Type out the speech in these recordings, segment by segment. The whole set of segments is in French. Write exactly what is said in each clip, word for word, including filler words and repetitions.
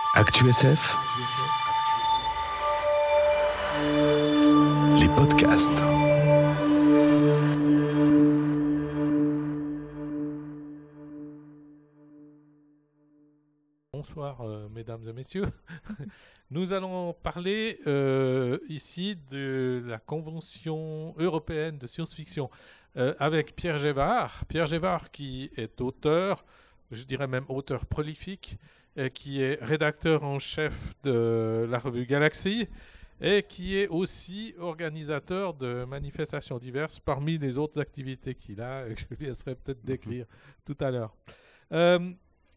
ActuSF, les podcasts. Bonsoir, euh, mesdames et messieurs. Nous allons parler euh, ici de la Convention européenne de science-fiction euh, avec Pierre Gévard. Pierre Gévard qui est auteur, je dirais même auteur prolifique, et qui est rédacteur en chef de la revue Galaxy et qui est aussi organisateur de manifestations diverses parmi les autres activités qu'il a et que je lui laisserai peut-être décrire tout à l'heure. Euh,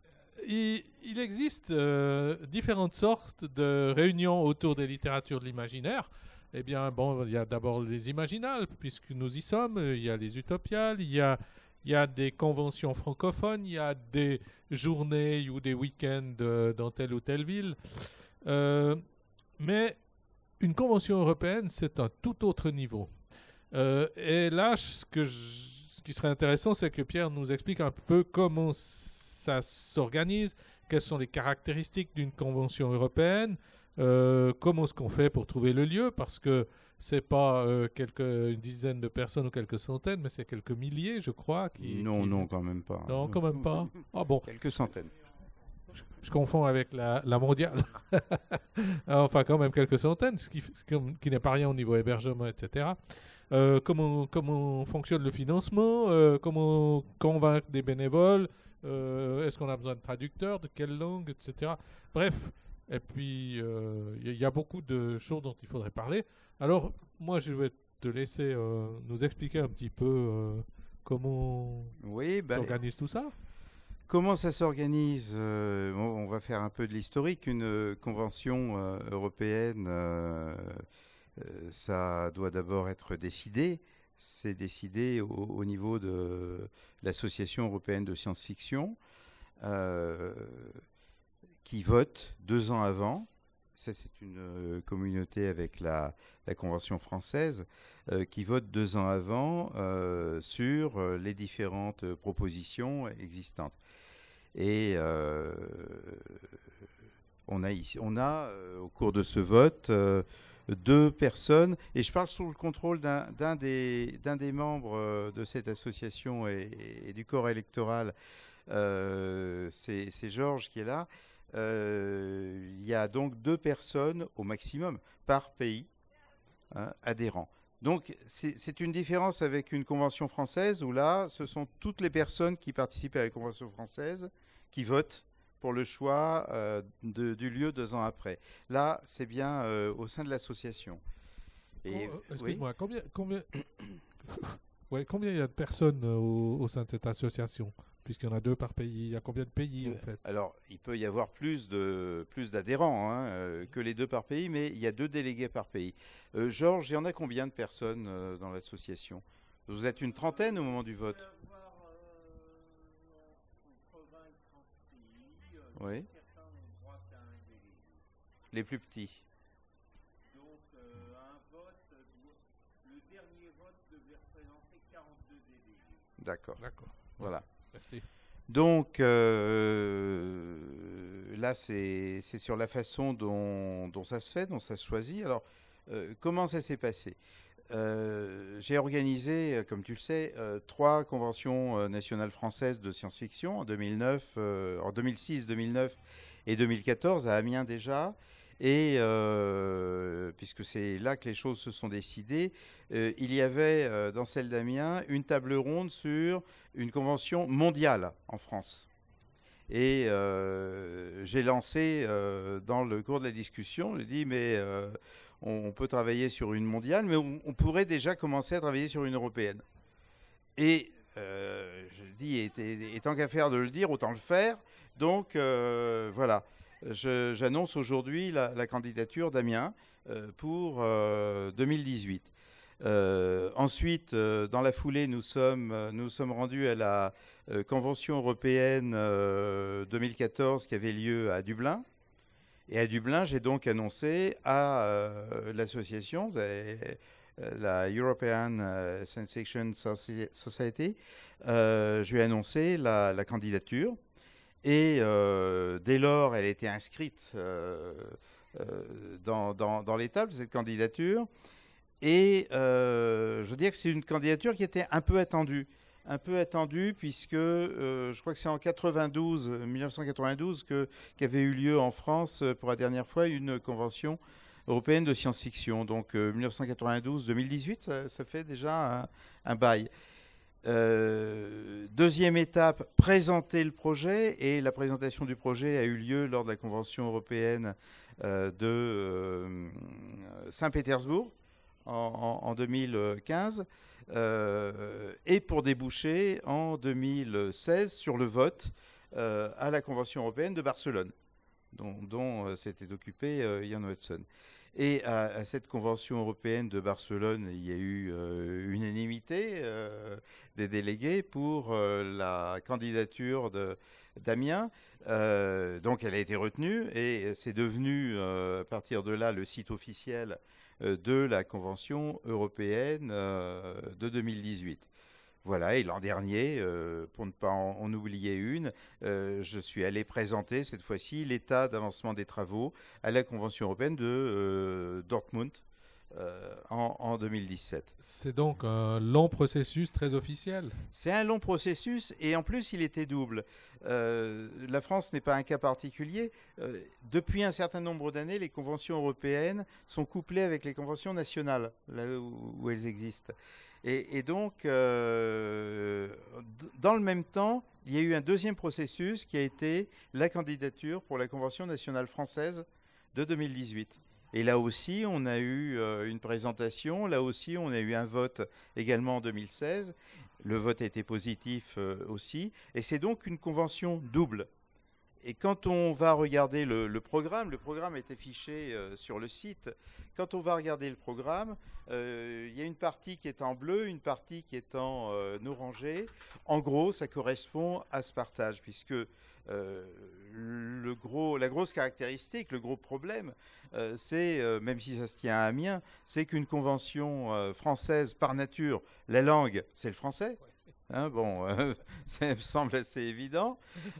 Il, il existe euh, différentes sortes de réunions autour des littératures de l'imaginaire. Eh bien, bon, il y a d'abord les imaginales, puisque nous y sommes. Il y a les utopiales, il y a, il y a des conventions francophones, il y a des journées ou des week-ends euh, dans telle ou telle ville. Euh, mais une convention européenne, c'est un tout autre niveau. Euh, et là, ce, que je, ce qui serait intéressant, c'est que Pierre nous explique un peu comment ça s'organise, quelles sont les caractéristiques d'une convention européenne, euh, comment est-ce qu'on fait pour trouver le lieu, parce que c'est pas euh, quelques, une dizaine de personnes ou quelques centaines, mais c'est quelques milliers, je crois. Qui, non, qui... non, quand même pas. Non, quand même pas. Ah bon. Quelques centaines. Je, je confonds avec la, la mondiale. Enfin, quand même quelques centaines, ce qui, qui n'est pas rien au niveau hébergement, et cetera. Euh, comment, comment fonctionne le financement, euh, comment convaincre des bénévoles, Euh, est-ce qu'on a besoin de traducteurs, de quelle langue, et cetera. Bref, et puis il euh, y, y a beaucoup de choses dont il faudrait parler. Alors, moi, je vais te laisser euh, nous expliquer un petit peu euh, comment oui, bah, s'organise tout ça. Comment ça s'organise euh, on, on va faire un peu de l'historique. Une euh, convention euh, européenne, euh, euh, ça doit d'abord être décidé. C'est décidé au, au niveau de l'Association européenne de science-fiction, euh, qui vote deux ans avant. Ça, c'est une euh, communauté avec la, la Convention française, euh, qui vote deux ans avant euh, sur euh, les différentes propositions existantes. Et euh, on a, ici, on a euh, au cours de ce vote, euh, deux personnes, et je parle sous le contrôle d'un, d'un, des, d'un des membres euh, de cette association et, et du corps électoral, euh, c'est, c'est Georges qui est là. Euh, il y a donc deux personnes au maximum par pays hein, adhérents. Donc c'est, c'est une différence avec une convention française où là, ce sont toutes les personnes qui participent à la convention française qui votent pour le choix euh, de, du lieu deux ans après. Là, c'est bien euh, au sein de l'association. Et, oh, excuse-moi, oui combien, combien... ouais, combien il y a de personnes euh, au, au sein de cette association ? Puisqu'il y en a deux par pays, il y a combien de pays euh, en fait ? Alors, il peut y avoir plus, de, plus d'adhérents hein, euh, que les deux par pays, mais il y a deux délégués par pays. Euh, Georges, il y en a combien de personnes euh, dans l'association ? Vous êtes une trentaine au moment du vote ? Oui. Les plus petits. Donc euh, un vote, le dernier vote devait représenter quarante-deux délégués. D'accord. D'accord. Voilà. Merci. Donc euh, là, c'est, c'est sur la façon dont, dont ça se fait, dont ça se choisit. Alors, euh, comment ça s'est passé ? Euh, j'ai organisé, comme tu le sais, euh, trois conventions euh, nationales françaises de science-fiction en deux mille neuf, euh, en deux mille six, deux mille neuf et deux mille quatorze à Amiens déjà. Et euh, puisque c'est là que les choses se sont décidées, euh, il y avait euh, dans celle d'Amiens une table ronde sur une convention mondiale en France. Et euh, j'ai lancé euh, dans le cours de la discussion, j'ai dit mais euh, on, on peut travailler sur une mondiale, mais on, on pourrait déjà commencer à travailler sur une européenne. Et euh, je dis, et, et, et tant qu'à faire de le dire, autant le faire. Donc euh, voilà, je, j'annonce aujourd'hui la, la candidature d'Amiens euh, pour euh, deux mille dix-huit. Euh, ensuite, euh, dans la foulée, nous sommes, euh, nous sommes rendus à la euh, Convention européenne euh, deux mille quatorze qui avait lieu à Dublin. Et à Dublin, j'ai donc annoncé à euh, l'association, euh, la European euh, Science Fiction Society, euh, je lui ai annoncé la, la candidature. Et euh, dès lors, elle a été inscrite euh, euh, dans, dans, dans les tables, cette candidature. Et euh, je veux dire que c'est une candidature qui était un peu attendue. Un peu attendue puisque euh, je crois que c'est en quatre-vingt-douze, mille neuf cent quatre-vingt-douze que, qu'avait eu lieu en France pour la dernière fois une convention européenne de science-fiction. Donc euh, mille neuf cent quatre-vingt-douze deux mille dix-huit, ça, ça fait déjà un, un bail. Euh, deuxième étape, présenter le projet, et la présentation du projet a eu lieu lors de la Convention européenne euh, de euh, Saint-Pétersbourg en, en, en deux mille quinze, euh, et pour déboucher en deux mille seize sur le vote euh, à la Convention européenne de Barcelone, dont, dont euh, s'était occupé euh, Ian Watson. Et à, à cette Convention européenne de Barcelone, il y a eu euh, unanimité euh, des délégués pour euh, la candidature de, d'Amiens. Euh, donc elle a été retenue et c'est devenu euh, à partir de là le site officiel euh, de la Convention européenne euh, de deux mille dix-huit. Voilà, et l'an dernier, euh, pour ne pas en, en oublier une, euh, je suis allé présenter cette fois-ci l'état d'avancement des travaux à la Convention européenne de euh, Dortmund euh, en, en deux mille dix-sept. C'est donc un long processus très officiel. C'est un long processus et en plus il était double. Euh, la France n'est pas un cas particulier. Euh, depuis un certain nombre d'années, les conventions européennes sont couplées avec les conventions nationales, là où, où elles existent. Et, et donc, euh, dans le même temps, il y a eu un deuxième processus qui a été la candidature pour la Convention nationale française de deux mille dix-huit. Et là aussi, on a eu euh, une présentation, là aussi, on a eu un vote également en deux mille seize. Le vote a été positif euh, aussi. Et c'est donc une convention double. Et quand on va regarder le, le programme, le programme est affiché euh, sur le site. Quand on va regarder le programme, euh, il y a une partie qui est en bleu, une partie qui est en euh, orangé. En gros, ça correspond à ce partage, puisque euh, le gros, la grosse caractéristique, le gros problème, euh, c'est, euh, même si ça se tient à Amiens, c'est qu'une convention euh, française par nature, la langue, c'est le français. Hein, bon, euh, ça me semble assez évident.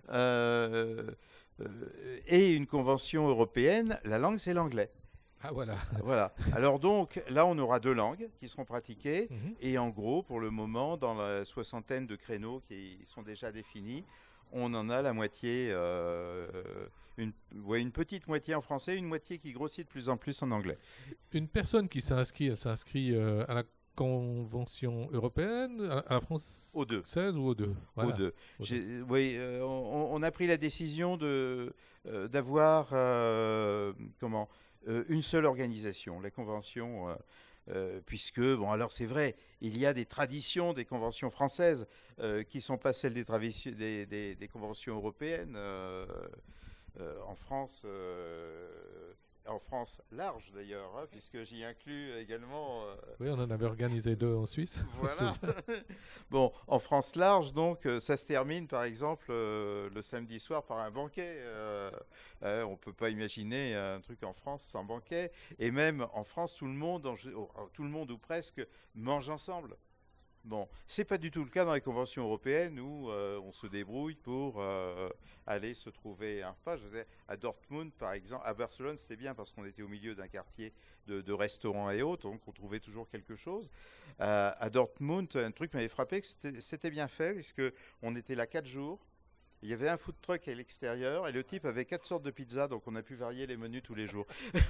Euh, euh, et une convention européenne, la langue, c'est l'anglais. Ah voilà. Voilà. Alors donc, là, on aura deux langues qui seront pratiquées. Mm-hmm. Et en gros, pour le moment, dans la soixantaine de créneaux qui sont déjà définis, on en a la moitié, euh, une, ouais, une petite moitié en français, une moitié qui grossit de plus en plus en anglais. Une personne qui s'inscrit, elle s'inscrit euh, à la Convention européenne, à la France Aux deux. seize ou aux deux voilà. Aux deux. Aux deux. Oui, euh, on, on a pris la décision de, euh, d'avoir euh, comment, euh, une seule organisation, la Convention, euh, euh, puisque, bon, alors c'est vrai, il y a des traditions des conventions françaises euh, qui ne sont pas celles des, travi- des, des, des conventions européennes. Euh, euh, en France... Euh, En France large d'ailleurs, hein, puisque j'y inclus également... Euh... Oui, on en avait organisé deux en Suisse. Voilà. Bon, en France large, donc, euh, ça se termine par exemple euh, le samedi soir par un banquet. Euh, euh, on ne peut pas imaginer un truc en France sans banquet. Et même en France, tout le monde, en, tout le monde ou presque, mange ensemble. Bon, c'est pas du tout le cas dans les conventions européennes où euh, on se débrouille pour euh, aller se trouver un repas. Je sais, à Dortmund, par exemple, à Barcelone, c'était bien parce qu'on était au milieu d'un quartier de, de restaurants et autres, donc on trouvait toujours quelque chose. Euh, à Dortmund, un truc m'avait frappé, que c'était, c'était bien fait, puisque on était là quatre jours. Il y avait un food truck à l'extérieur et le type avait quatre sortes de pizzas, donc on a pu varier les menus tous les jours.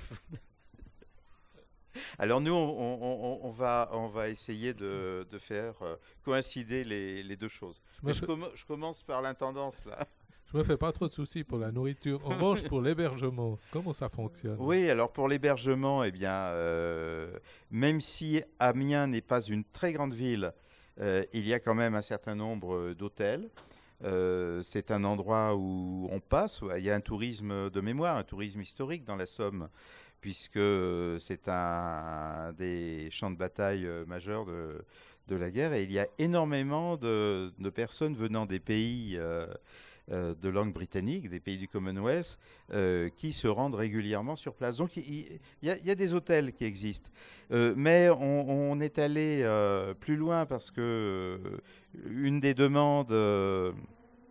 Alors nous, on, on, on, va, on va essayer de, de faire euh, coïncider les, les deux choses. Je, Mais je, fais... com- je commence par l'intendance, là. Je me fais pas trop de soucis pour la nourriture. En revanche, pour l'hébergement, comment ça fonctionne ? Oui, alors pour l'hébergement, eh bien, euh, même si Amiens n'est pas une très grande ville, euh, il y a quand même un certain nombre d'hôtels. Euh, c'est un endroit où on passe. Il y a un tourisme de mémoire, un tourisme historique dans la Somme, puisque c'est un des champs de bataille majeurs de, de la guerre. Et il y a énormément de, de personnes venant des pays euh, euh, de langue britannique, des pays du Commonwealth, euh, qui se rendent régulièrement sur place. Donc il, il, y, a, il y a des hôtels qui existent. Euh, mais on, on est allé euh, plus loin parce que euh, une des demandes... Euh,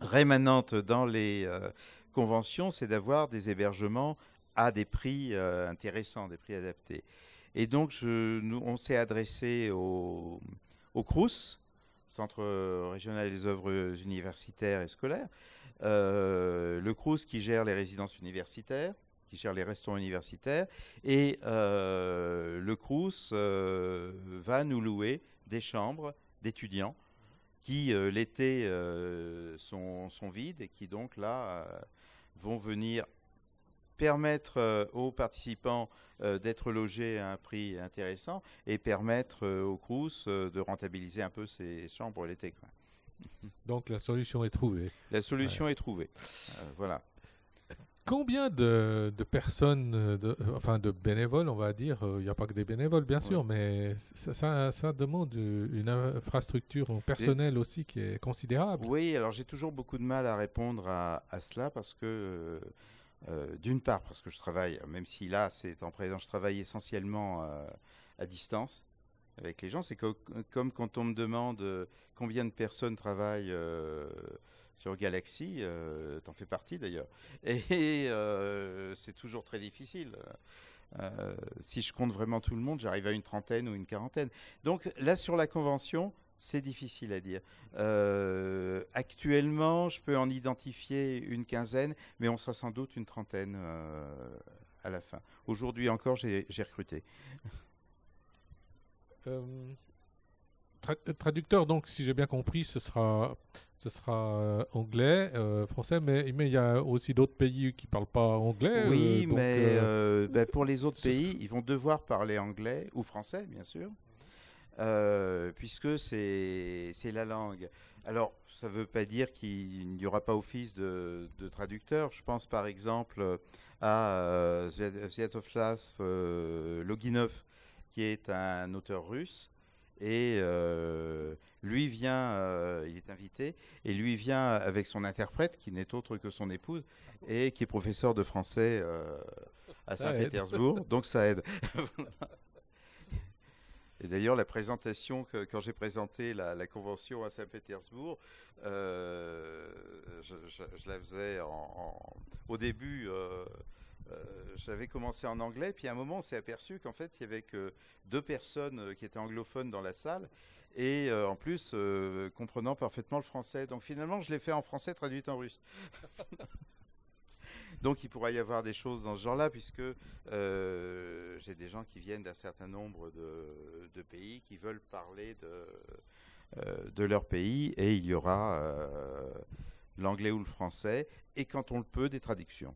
rémanente dans les euh, conventions, c'est d'avoir des hébergements à des prix euh, intéressants, des prix adaptés. Et donc, je, nous, on s'est adressé au, au CROUS, Centre régional des œuvres universitaires et scolaires, euh, le CROUS qui gère les résidences universitaires, qui gère les restaurants universitaires, et euh, le CROUS euh, va nous louer des chambres d'étudiants qui, euh, l'été, euh, sont, sont vides et qui, donc, là, euh, vont venir permettre euh, aux participants euh, d'être logés à un prix intéressant et permettre euh, au CROUS euh, de rentabiliser un peu ses chambres l'été, quoi. Donc la solution est trouvée. La solution Ouais. est trouvée. Euh, voilà. Combien de, de personnes, euh, de, euh, enfin de bénévoles, on va dire, il n'y a pas que des bénévoles bien sûr, Oui. mais ça, ça, ça demande une infrastructure personnelle aussi qui est considérable. Oui, alors j'ai toujours beaucoup de mal à répondre à, à cela parce que, euh, euh, d'une part, parce que je travaille, même si là c'est en présence, je travaille essentiellement euh, à distance avec les gens. C'est que, comme quand on me demande euh, combien de personnes travaillent euh, sur Galaxy, euh, t'en fais partie d'ailleurs, et euh, c'est toujours très difficile. Euh, si je compte vraiment tout le monde, j'arrive à une trentaine ou une quarantaine. Donc là, sur la convention, c'est difficile à dire. Euh, actuellement, je peux en identifier une quinzaine, mais on sera sans doute une trentaine euh, à la fin. Aujourd'hui encore, j'ai, j'ai recruté. Euh, tra- traducteur, donc, si j'ai bien compris, ce sera, ce sera euh, anglais, euh, français, mais mais il y a aussi d'autres pays qui parlent pas anglais. Oui, euh, donc, mais euh, euh, ben, pour les autres ce pays, ils vont devoir parler anglais ou français, bien sûr, euh, puisque c'est, c'est la langue. Alors, ça ne veut pas dire qu'il n'y aura pas office de, de traducteur. Je pense par exemple à euh, Sviat- Sviatoslav euh, Loginov, qui est un auteur russe. Et euh, lui vient, euh, il est invité, et lui vient avec son interprète, qui n'est autre que son épouse, et qui est professeur de français euh, à Ça aide. Saint-Pétersbourg. Donc ça aide. Et d'ailleurs, la présentation, que, quand j'ai présenté la, la convention à Saint-Pétersbourg, euh, je, je, je la faisais en, en- au début. Euh, euh, j'avais commencé en anglais, puis à un moment, on s'est aperçu qu'en fait, il y avait que deux personnes euh, qui étaient anglophones dans la salle, et euh, en plus, euh, comprenant parfaitement le français. Donc finalement, je l'ai fait en français traduit en russe. Donc il pourra y avoir des choses dans ce genre-là, puisque euh, j'ai des gens qui viennent d'un certain nombre de, de pays, qui veulent parler de, euh, de leur pays, et il y aura euh, l'anglais ou le français, et quand on le peut, des traductions.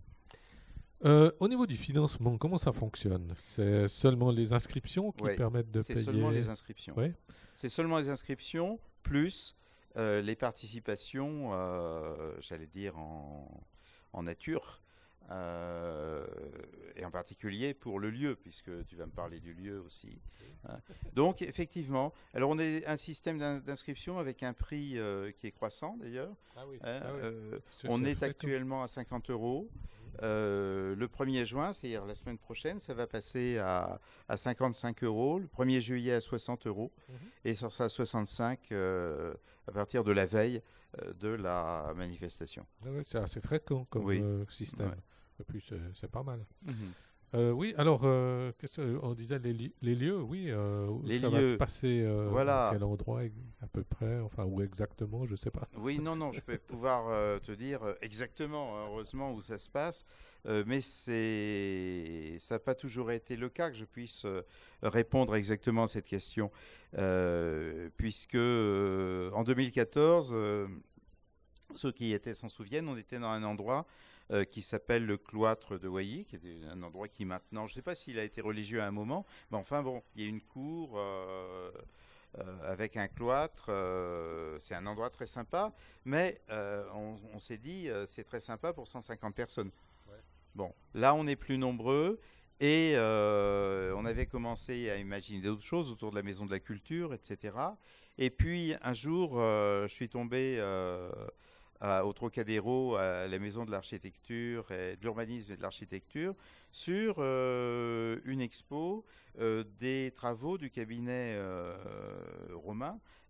Euh, au niveau du financement, comment ça fonctionne? C'est seulement les inscriptions qui Ouais, permettent de c'est payer? seulement les inscriptions. Ouais. C'est seulement les inscriptions, plus euh, les participations, euh, j'allais dire, en, en nature, euh, et en particulier pour le lieu, puisque tu vas me parler du lieu aussi. Hein. Donc, effectivement, alors on a un système d'in- d'inscription avec un prix euh, qui est croissant d'ailleurs. Ah oui. Hein. Ah oui. Euh, C'est- on c'est est fréquent. actuellement à cinquante euros. Euh, le premier juin, c'est-à-dire la semaine prochaine, ça va passer à, à cinquante-cinq euros. Le premier juillet à soixante euros. Mhm. Et ça sera à soixante-cinq euh, à partir de la veille euh, de la manifestation. Ah oui, c'est assez fréquent comme Oui. euh, système. Ouais. Et puis c'est c'est pas mal. Mhm. Euh, oui, alors, euh, qu'est-ce que- on disait les, li- les lieux, oui. Euh, où Les ça va se lieux. passer euh, Voilà. à quel endroit ex- à peu près, enfin, où exactement, je sais pas. Oui, non, non, je vais pouvoir euh, te dire euh, exactement, hein, heureusement, où ça se passe, euh, mais c'est, ça n'a pas toujours été le cas que je puisse euh, répondre exactement à cette question, euh, puisque euh, en deux mille quatorze, euh, ceux qui y étaient s'en souviennent, on était dans un endroit euh, qui s'appelle le cloître de Wailly, qui est un endroit qui maintenant, je ne sais pas s'il a été religieux à un moment, mais enfin bon, il y a une cour euh, euh, avec un cloître, euh, c'est un endroit très sympa, mais euh, on, on s'est dit, euh, c'est très sympa pour cent cinquante personnes. Ouais. Bon, là on est plus nombreux, et euh, on avait commencé à imaginer d'autres choses autour de la maison de la culture, et cetera. Et puis un jour, euh, je suis tombé euh, à- au Trocadéro, à la maison de l'architecture et de l'urbanisme et de l'architecture, sur euh, une expo euh, des travaux du cabinet euh, romain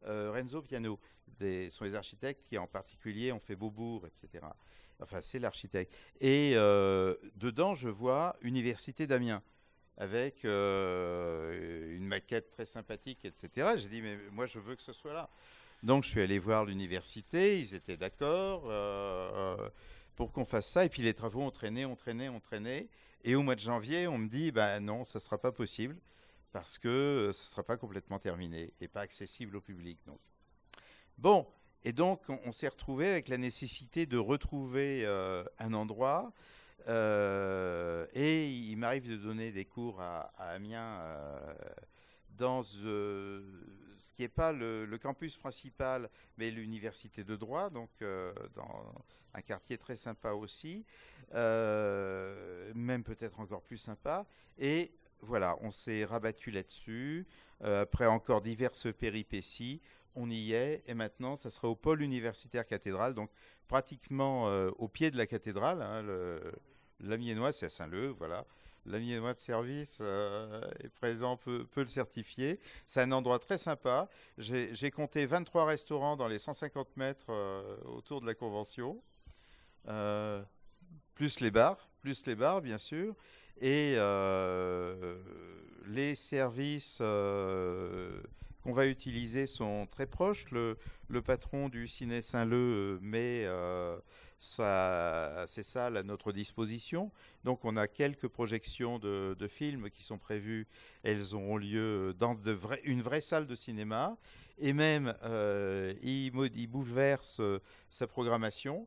euh, Renzo Piano. Des, sont les architectes qui en particulier ont fait Beaubourg, et cetera. Enfin, c'est l'architecte. Et euh, dedans, je vois Université d'Amiens, avec euh, une maquette très sympathique, et cetera. J'ai dit, mais moi, je veux que ce soit là. Donc, je suis allé voir l'université, ils étaient d'accord euh, pour qu'on fasse ça. Et puis, les travaux ont traîné, ont traîné, ont traîné. Et au mois de janvier, on me dit, ben non, ça ne sera pas possible, parce que ça ne sera pas complètement terminé et pas accessible au public. Donc. Bon, et donc, on, on s'est retrouvé avec la nécessité de retrouver euh, un endroit. Euh, et il m'arrive de donner des cours à, à Amiens euh, dans euh, ce qui n'est pas le, le campus principal, mais l'université de droit, donc euh, dans un quartier très sympa aussi, euh, même peut-être encore plus sympa. Et voilà, on s'est rabattu là-dessus. Euh, après encore diverses péripéties, on y est. Et maintenant, ça sera au pôle universitaire cathédrale, donc pratiquement euh, au pied de la cathédrale. Hein, le, L'Amiénois, c'est à Saint-Leu, voilà. L'Amiénois de service euh, est présent, peut, peut le certifier. C'est un endroit très sympa. J'ai, j'ai compté vingt-trois restaurants dans les cent cinquante mètres euh, autour de la convention, euh, plus les bars, plus les bars, bien sûr. Et euh, les services euh, qu'on va utiliser sont très proches. Le, le patron du Ciné Saint-Leu met euh, sa, ses salles à notre disposition. Donc on a quelques projections de, de films qui sont prévues. Elles auront lieu dans de vrais, une vraie salle de cinéma. Et même, euh, il, il bouleverse euh, sa programmation.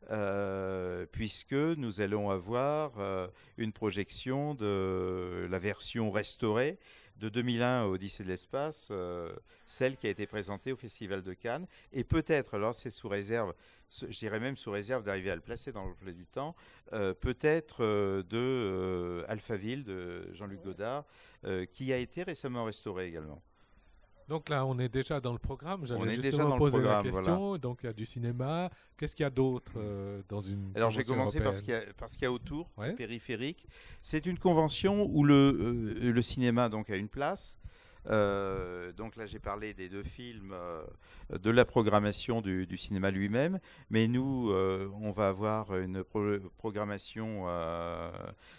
Euh, puisque nous allons avoir euh, une projection de la version restaurée de deux mille un Odyssée de l'espace, euh, celle qui a été présentée au Festival de Cannes, et peut-être, alors c'est sous réserve, je dirais même sous réserve d'arriver à le placer dans l'emploi du temps, euh, peut-être euh, de euh, Alphaville de Jean-Luc Godard, euh, qui a été récemment restauré également. Donc là, on est déjà dans le programme. J'allais on est justement déjà dans poser le programme, la question. Voilà. Donc il y a du cinéma. Qu'est-ce qu'il y a d'autre euh, dans une Alors j'ai commencé par ce, qu'il y a, par ce qu'il y a autour, ouais. Périphérique. C'est une convention où le, euh, le cinéma donc, a une place. Euh, donc là j'ai parlé des deux films, euh, de la programmation du, du cinéma lui-même. Mais nous, euh, on va avoir une pro- programmation... Euh,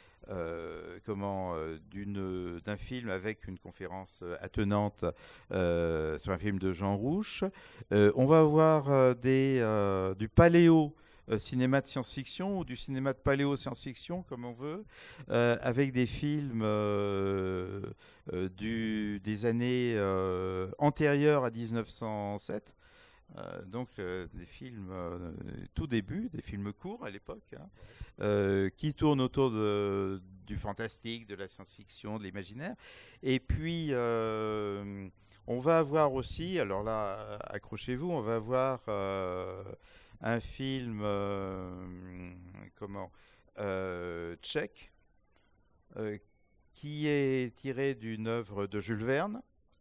Euh, comment euh, d'une, d'un film avec une conférence euh, attenante euh, sur un film de Jean Rouch. Euh, on va avoir euh, des, euh, du paléo euh, cinéma de science-fiction ou du cinéma de paléo science-fiction comme on veut, euh, avec des films euh, euh, du, des années euh, antérieures à dix-neuf cent sept. Euh, donc euh, des films euh, tout début, des films courts à l'époque, hein, euh, qui tournent autour de, du fantastique, de la science-fiction, de l'imaginaire. Et puis euh, on va avoir aussi, alors là accrochez-vous, on va avoir euh, un film euh, comment euh, tchèque euh, qui est tiré d'une œuvre de Jules Verne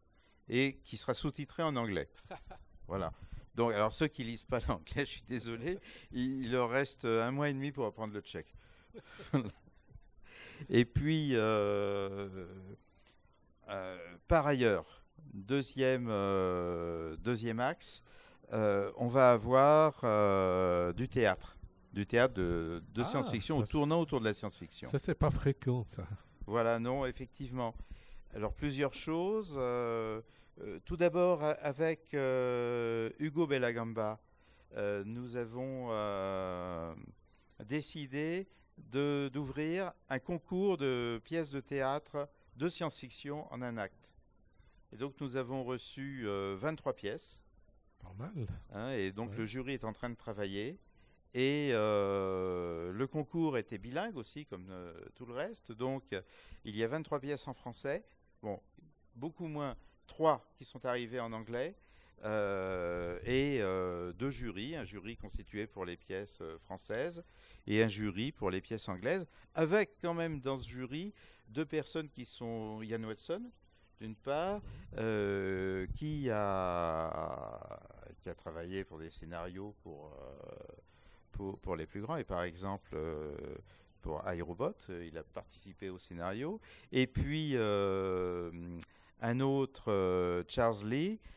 et qui sera sous-titré en anglais. Voilà. Donc, alors ceux qui lisent pas l'anglais, je suis désolé, il, il leur reste un mois et demi pour apprendre le tchèque. Et puis, euh, euh, par ailleurs, deuxième, euh, deuxième axe, euh, on va avoir euh, du théâtre, du théâtre de, de ah, science-fiction, tournant autour de la science-fiction. Ça, c'est pas fréquent, ça. Voilà, non, effectivement. Alors, plusieurs choses. Euh, Euh, tout d'abord, avec euh, Hugo Bellagamba, euh, nous avons euh, décidé de, d'ouvrir un concours de pièces de théâtre de science-fiction en un acte. Et donc, nous avons reçu euh, vingt-trois pièces. Pas mal. Hein, et donc, ouais. Le jury est en train de travailler. Et euh, le concours était bilingue aussi, comme euh, tout le reste. Donc, il y a vingt-trois pièces en français. Bon, beaucoup moins... Trois qui sont arrivés en anglais euh, et euh, deux jurys, un jury constitué pour les pièces euh, françaises et un jury pour les pièces anglaises, avec quand même dans ce jury deux personnes qui sont Ian Watson, d'une part, euh, qui, a, qui a travaillé pour des scénarios pour, euh, pour, pour les plus grands, et par exemple... Euh, pour iRobot, il a participé au scénario, et puis... Euh, un autre, euh, Charles Lee,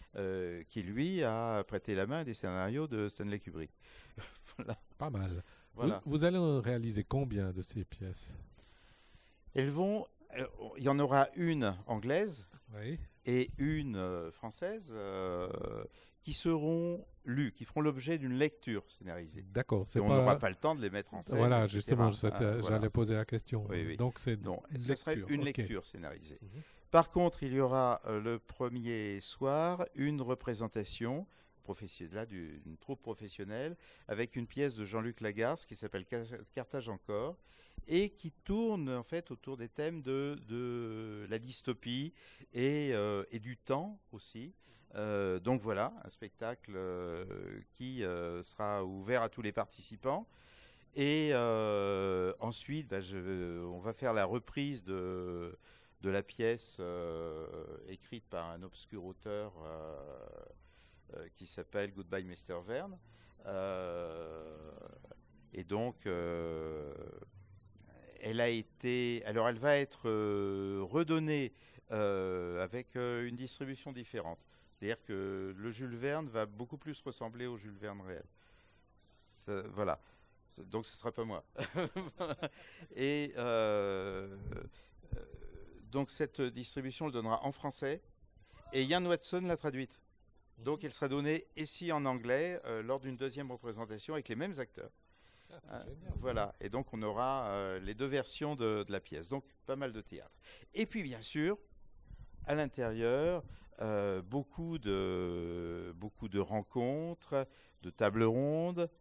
euh, qui lui a prêté la main à des scénarios de Stanley Kubrick. Voilà. Pas mal. Voilà. Vous, vous allez réaliser combien de ces pièces? Elles vont, euh, il y en aura une anglaise Oui. et une euh, française euh, qui seront lues, qui feront l'objet d'une lecture scénarisée. D'accord. Et on n'aura pas le temps de les mettre en scène. Voilà, et cetera. justement, c'était- Ah, voilà. j'allais poser la question. Oui, oui. Donc, c'est Donc, une ça serait lecture. une Ok. lecture scénarisée. Mhm. Par contre, il y aura euh, le premier soir une représentation professionnelle, là, du- d'une troupe professionnelle avec une pièce de Jean-Luc Lagarce qui s'appelle Ca- Carthage encore et qui tourne en fait autour des thèmes de, de la dystopie et, euh, et du temps aussi. Euh, donc voilà, un spectacle euh, qui euh, sera ouvert à tous les participants. Et euh, ensuite, bah, je- on va faire la reprise de, de la pièce euh, écrite par un obscur auteur euh, euh, qui s'appelle Goodbye mister Verne. Euh, et donc, euh, elle a été, alors elle va être euh, redonnée euh, avec euh, une distribution différente. C'est-à-dire que le Jules Verne va beaucoup plus ressembler au Jules Verne réel. Ça- voilà. C'est- Donc ce ne sera pas moi. Et euh, euh, donc cette distribution le donnera en français et Ian Watson l'a traduite. Donc elle sera donnée ici en anglais euh, lors d'une deuxième représentation avec les mêmes acteurs. Ah, c'est Hein, génial. voilà, et donc on aura euh, les deux versions de, de la pièce, donc pas mal de théâtre. Et puis bien sûr, à l'intérieur, euh, beaucoup, de, beaucoup de rencontres, de tables rondes,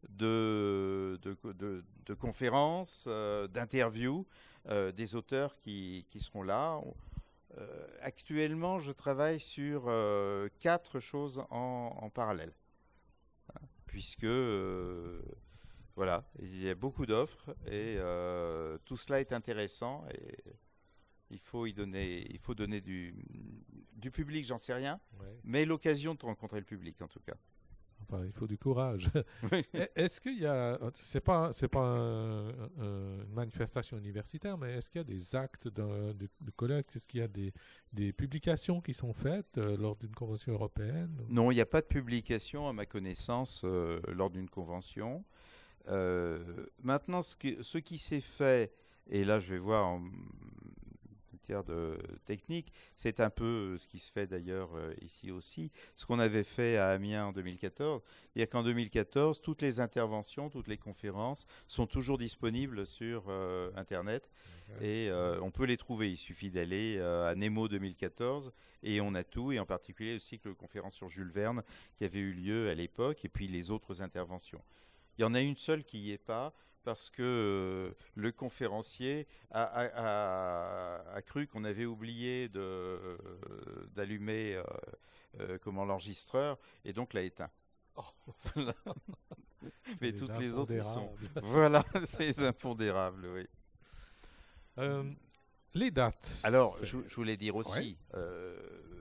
de, de, de, de conférences, euh, d'interviews, euh, des auteurs qui, qui seront là. On- euh, actuellement, je travaille sur euh, quatre choses en, en parallèle, hein, puisque euh, voilà, il y a beaucoup d'offres et euh, tout cela est intéressant et il faut y donner, il faut donner du, du public, j'en sais rien, Ouais. mais l'occasion de rencontrer le public en tout cas. Enfin, il faut du courage. E- Est-ce qu'il y a, c'est pas, c'est pas un- un- une manifestation universitaire, mais est-ce qu'il y a des actes de, de, de colloques, est-ce qu'il y a des, des publications qui sont faites euh, lors d'une convention européenne? Non, il n'y a pas de publication à ma connaissance euh, lors d'une convention. Euh, maintenant, ce, que- ce qui s'est fait, et là je vais voir en matière de technique, c'est un peu ce qui se fait d'ailleurs euh, ici aussi, ce qu'on avait fait à Amiens en deux mille quatorze. C'est-à-dire qu'en deux mille quatorze, toutes les interventions, toutes les conférences sont toujours disponibles sur euh, Internet et euh, on peut les trouver. Il suffit d'aller euh, à Nemo deux mille quatorze et on a tout, et en particulier le cycle de conférences sur Jules Verne qui avait eu lieu à l'époque et puis les autres interventions. Il y en a une seule qui n'y est pas parce que euh, le conférencier a, a- a- a cru qu'on avait oublié de, euh, d'allumer euh, euh, comment, l'enregistreur et donc l'a éteint. Voilà. Mais Les toutes les autres, elles sont... impondérables. Voilà, c'est les impondérables, oui. Euh, les dates. Alors, c'est- je, je voulais dire aussi, Ouais. euh,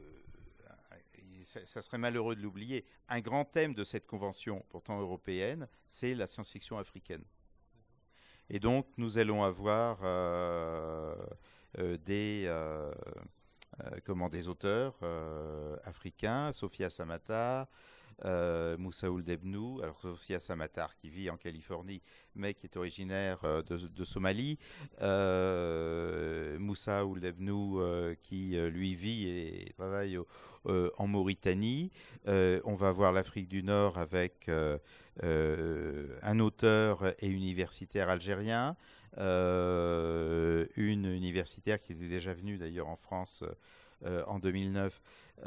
ça, ça serait malheureux de l'oublier, un grand thème de cette convention, pourtant européenne, c'est la science-fiction africaine. Et donc, nous allons avoir euh, euh, des, euh, euh, comment, des auteurs euh, africains, Sophia Samatar, euh, Moussa Ould Ebnou. Alors, Sophia Samatar qui vit en Californie, mais qui est originaire euh, de, de Somalie. Euh, Moussa Ould Ebnou euh, qui, euh, lui, vit et travaille au- euh, en Mauritanie. Euh, on va voir l'Afrique du Nord avec... euh, euh, un auteur et universitaire algérien, euh, une universitaire qui était déjà venue d'ailleurs en France euh, en deux mille neuf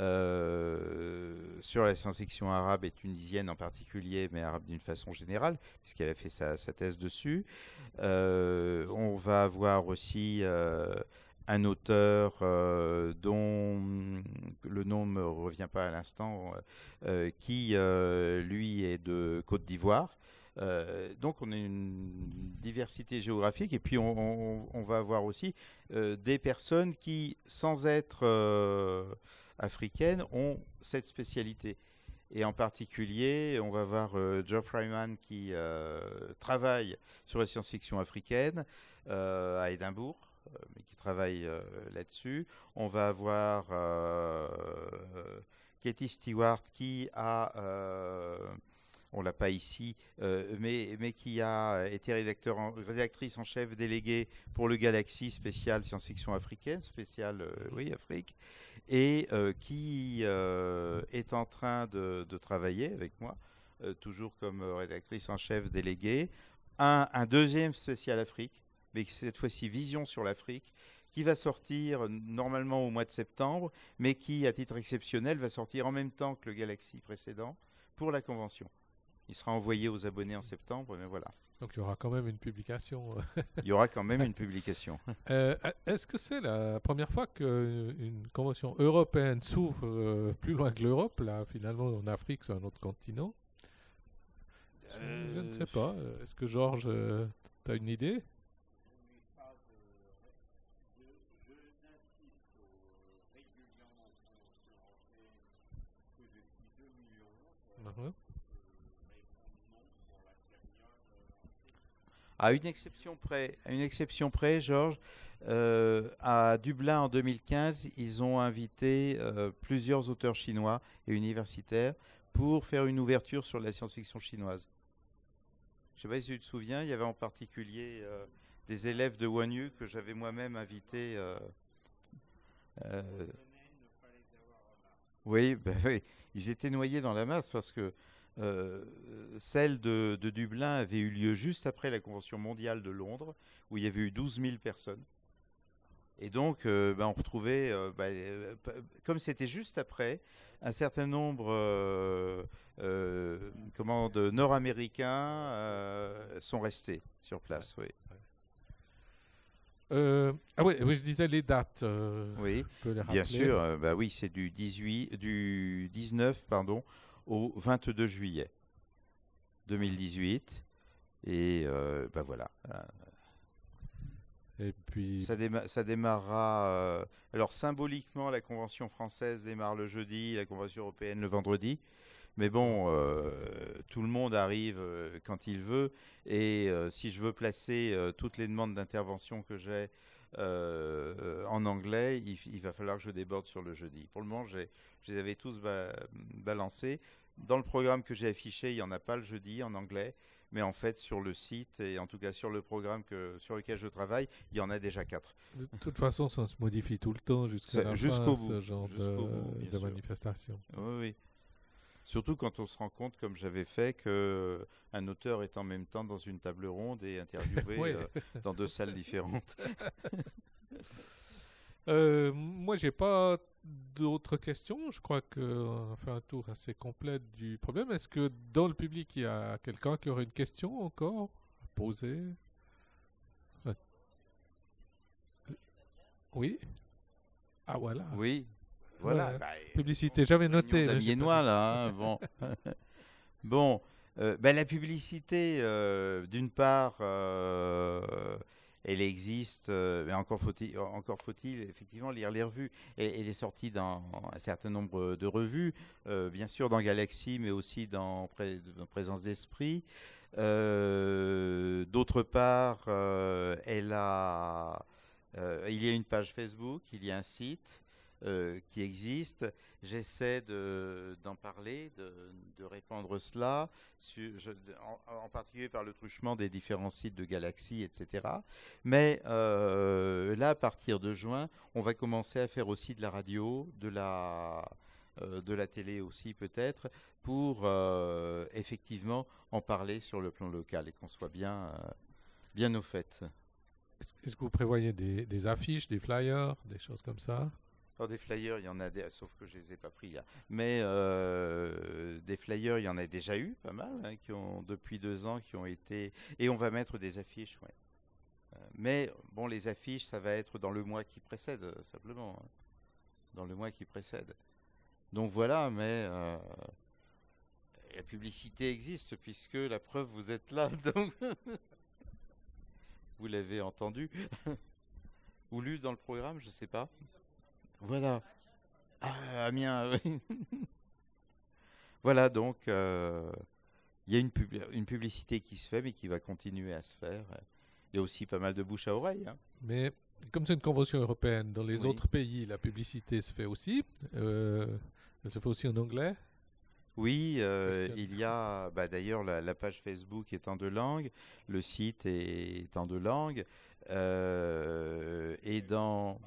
euh, sur la science-fiction arabe et tunisienne en particulier, mais arabe d'une façon générale, puisqu'elle a fait sa, sa thèse dessus. Euh, on va avoir aussi euh, un auteur euh, dont le nom ne me revient pas à l'instant, euh, qui, euh, lui, est de Côte d'Ivoire. Euh, donc, on a une diversité géographique. Et puis, on, on- on va avoir aussi euh, des personnes qui, sans être euh, africaines, ont cette spécialité. Et en particulier, on va voir euh, Geoff Ryman qui euh, travaille sur la science-fiction africaine euh, à Édimbourg, euh, mais qui travaille euh, là-dessus. On va avoir euh, Katie Stewart, qui a, euh, on l'a pas ici, euh, mais, mais qui a été rédacteur en- rédactrice en chef déléguée pour le Galaxy spécial science-fiction africaine, spécial, euh, oui, Afrique, et euh, qui euh, est en train de, de travailler avec moi, euh, toujours comme euh, rédactrice en chef déléguée, un, un deuxième spécial Afrique, mais cette fois-ci Vision sur l'Afrique, qui va sortir euh, normalement au mois de septembre, mais qui, à titre exceptionnel, va sortir en même temps que le Galaxy précédent pour la convention. Il sera envoyé aux abonnés en septembre, mais voilà. Donc il y aura quand même une publication. Il y aura quand même une publication. Euh, Est-ce que c'est la première fois qu'une convention européenne s'ouvre euh, plus loin que l'Europe? Là, finalement, en Afrique, c'est un autre continent. Euh, Je ne sais pas. Euh, Est-ce que Georges, euh, tu as une idée? n'ai pas de. Je, je n'insiste au- régulièrement aux conventions européennes que depuis deux mille onze. Mhm. Je réponds non pour la période. euh, À une exception près, à une exception près, Georges, euh, à Dublin en deux mille quinze, ils ont invité euh, plusieurs auteurs chinois et universitaires pour faire une ouverture sur la science-fiction chinoise. Je ne sais pas si tu te souviens, il y avait en particulier euh, des élèves de Wanyu que j'avais moi-même invités. euh, euh, semaine, ne pas les avoir en masse. oui, ben oui, ils étaient noyés dans la masse parce que euh, celle de, de Dublin avait eu lieu juste après la Convention mondiale de Londres, où il y avait eu douze mille personnes. Et donc, euh, ben, on retrouvait, euh, ben, euh, p- comme c'était juste après, un certain nombre euh, euh, comment, de Nord-Américains euh, sont restés sur place. Oui. Euh, ah oui, oui, je disais les dates. euh, Oui, tu peux les rappeler? bien sûr. euh, bah oui, c'est du dix-huit, du dix-neuf, pardon, au vingt-deux juillet deux mille dix-huit. Et euh, bah voilà. euh, Et puis, Ça, déma- ça démarrera. euh, alors symboliquement, la convention française démarre le jeudi, la convention européenne le vendredi. Mais bon, euh, tout le monde arrive euh, quand il veut. Et euh, si je veux placer euh, toutes les demandes d'intervention que j'ai euh, en anglais, il, f- il va falloir que je déborde sur le jeudi. Pour le moment, j'ai- je les avais tous ba- balancés. Dans le programme que j'ai affiché, il n'y en a pas le jeudi en anglais. Mais en fait, sur le site, et en tout cas sur le programme que, sur lequel je travaille, il y en a déjà quatre. de toute façon, ça se modifie tout le temps jusqu'à C'est- la jusqu'au fin, bout, ce genre jusqu'au de, bout, bien de sûr. manifestation. Oui, oui. Surtout quand on se rend compte, comme j'avais fait, que un auteur est en même temps dans une table ronde et interviewé Oui. euh, dans deux salles différentes. Euh, moi, j'ai pas d'autres questions. Je crois qu'on a fait un tour assez complet du problème. Est-ce que dans le public, il y a quelqu'un qui aurait une question encore à poser? Euh, Oui. Ah, voilà. Oui, voilà. Ouais. Bah, Publicité, j'avais réunion noté. mais j'ai pas d'Amiénois, dit. là. Hein, bon. Bon. euh, ben, la publicité, euh, d'une part, euh, elle existe, euh, mais encore faut-il, encore faut-il effectivement lire les revues. Elle, elle est sortie dans un certain nombre de revues, euh, bien sûr dans Galaxy, mais aussi dans, Pré- dans Présence d'Esprit. Euh, d'autre part, euh, elle a, euh, il y a une page Facebook, il y a un site euh, qui existe. J'essaie de, d'en parler, de, de répandre cela, sur, je, en, en particulier par le truchement des différents sites de Galaxy, et cetera. Mais euh, là, à partir de juin, on va commencer à faire aussi de la radio, de la, euh, de la télé aussi peut-être, pour euh, effectivement en parler sur le plan local et qu'on soit bien, euh, bien au fait. Est-ce est-ce que vous prévoyez des, des affiches, des flyers, des choses comme ça? Alors des flyers, il y en a des, sauf que je les ai pas pris là. Mais euh, des flyers, il y en a déjà eu pas mal, hein, qui ont depuis deux ans, qui ont été. Et on va mettre des affiches, ouais. Euh, mais bon, les affiches, ça va être dans le mois qui précède, euh, simplement, hein. Dans le mois qui précède. Donc voilà, mais euh, la publicité existe puisque la preuve, vous êtes là, donc vous l'avez entendu ou lu dans le programme, je sais pas. Voilà. Ah, Amiens, oui. Voilà, donc, euh, il y a une, pub- une publicité qui se fait, mais qui va continuer à se faire. Il y a aussi pas mal de bouche à oreille, hein. Mais comme c'est une convention européenne, dans les Oui. autres pays, la publicité se fait aussi. Euh, Ça se fait aussi en anglais? Oui, euh, Est-ce que- il y a, bah, d'ailleurs, la, la page Facebook est en deux langues, le site est, est en deux langues, euh, et dans...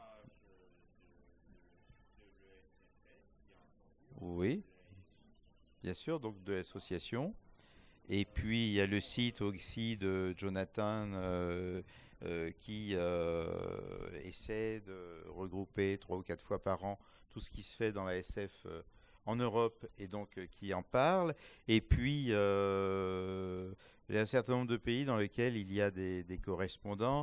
Oui, bien sûr, donc de l'association. Et puis, il y a le site aussi de Jonathan euh, euh, qui euh, essaie de regrouper trois ou quatre fois par an tout ce qui se fait dans la S F euh, en Europe et donc euh, qui en parle. Et puis, euh, il y a un certain nombre de pays dans lesquels il y a des, des correspondants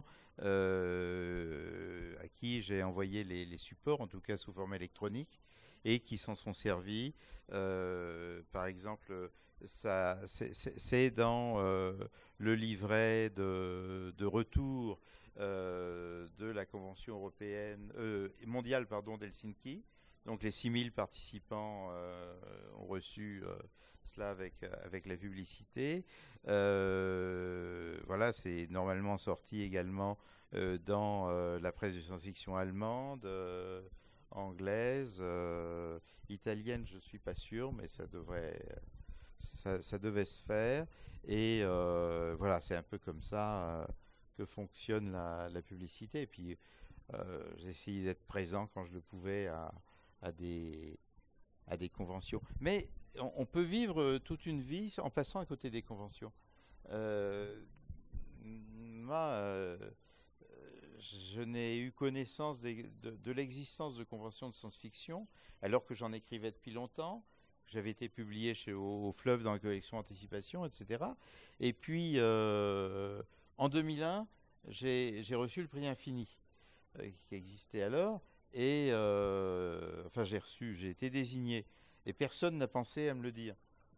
euh, à qui j'ai envoyé les, les supports, en tout cas sous forme électronique, et qui s'en sont servis. Euh, par exemple, ça, c'est, c'est, c'est dans euh, le livret de, de retour euh, de la Convention européenne, euh, mondiale pardon, d'Helsinki. Donc les six mille participants euh, ont reçu euh, cela avec, avec la publicité. Euh, voilà, c'est normalement sorti également euh, dans euh, la presse de science-fiction allemande, euh, anglaise, euh, italienne, je ne suis pas sûr, mais ça devrait, ça, ça devait se faire. Et euh, voilà, c'est un peu comme ça euh, que fonctionne la, la publicité. Et puis, euh, j'ai essayé d'être présent quand je le pouvais à, à, des, à des conventions. Mais on, on peut vivre toute une vie en passant à côté des conventions. Euh, moi, euh, je n'ai eu connaissance des, de, de l'existence de conventions de science-fiction, alors que j'en écrivais depuis longtemps. J'avais été publié chez au, au Fleuve dans la collection Anticipation, et cetera. Et puis, euh, en deux mille un, j'ai, j'ai reçu le prix Infini, euh, qui existait alors. Et, euh, enfin, j'ai reçu, j'ai été désigné. Et personne n'a pensé à me le dire.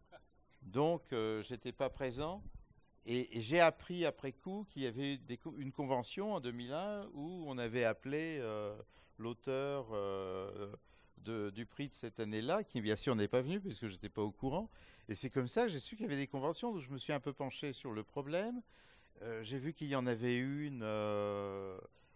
Donc, euh, je n'étais pas présent. Et, et j'ai appris après coup qu'il y avait des, une convention en deux mille un où on avait appelé euh, l'auteur euh, de, du prix de cette année-là, qui bien sûr n'est pas venu puisque je n'étais pas au courant. Et c'est comme ça que j'ai su qu'il y avait des conventions, donc je me suis un peu penché sur le problème. Euh, j'ai vu qu'il y en avait une euh,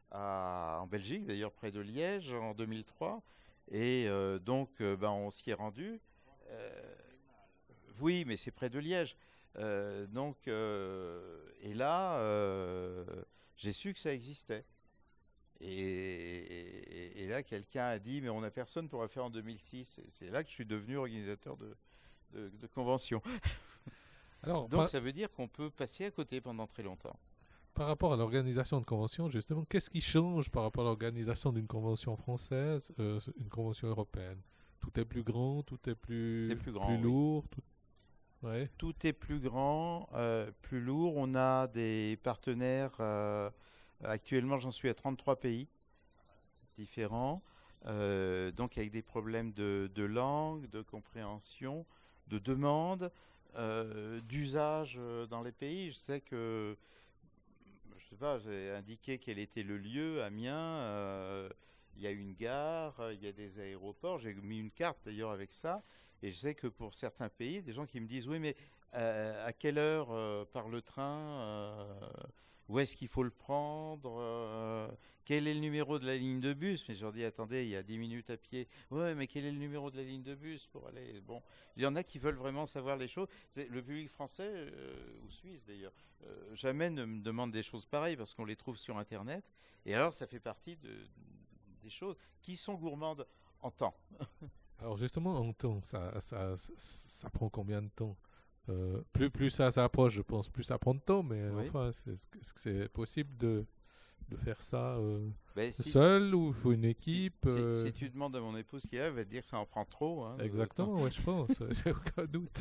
à, en Belgique, d'ailleurs près de Liège, en deux mille trois. Et euh, donc, euh, ben, on s'y est rendu. Euh, oui, mais c'est près de Liège. Euh, donc, euh, et là, euh, j'ai su que ça existait. Et, et, et là, quelqu'un a dit, mais on n'a personne pour la faire en deux mille six. Et c'est là que je suis devenu organisateur de, de, de conventions. Alors, Donc, par, ça veut dire qu'on peut passer à côté pendant très longtemps. par rapport à l'organisation de conventions, justement, qu'est-ce qui change par rapport à l'organisation d'une convention française, euh, une convention européenne? Tout est plus grand, tout est plus, C'est plus grand, plus oui. lourd. Tout... Ouais. Tout est plus grand, euh, plus lourd. On a des partenaires. Euh, actuellement, j'en suis à trente-trois pays différents. Euh, donc, avec des problèmes de, de langue, de compréhension, de demande, euh, d'usage dans les pays. Je sais que, je sais pas, j'ai indiqué quel était le lieu, Amiens. Euh, il y a une gare, il y a des aéroports. J'ai mis une carte d'ailleurs avec ça. Et je sais que pour certains pays, des gens qui me disent, oui, mais euh, à quelle heure euh, part le train euh, où est-ce qu'il faut le prendre euh, quel est le numéro de la ligne de bus? Mais je leur dis, attendez, il y a dix minutes à pied. Ouais, mais quel est le numéro de la ligne de bus pour aller? Bon, il y en a qui veulent vraiment savoir les choses. C'est le public français, euh, ou suisse d'ailleurs, euh, jamais ne me demande des choses pareilles parce qu'on les trouve sur Internet. Et alors, ça fait partie de, des choses qui sont gourmandes en temps. Alors justement, en temps, ça, ça, ça, ça prend combien de temps? euh, plus, plus ça s'approche, je pense, plus ça prend de temps, mais Oui. enfin, c'est, est-ce que c'est possible de, de faire ça euh, Ben, si, seul ou il faut une si, équipe si, euh, si tu demandes à mon épouse qui est là, elle va te dire que ça en prend trop. Hein, Exactement, ouais, je pense, j'ai aucun doute.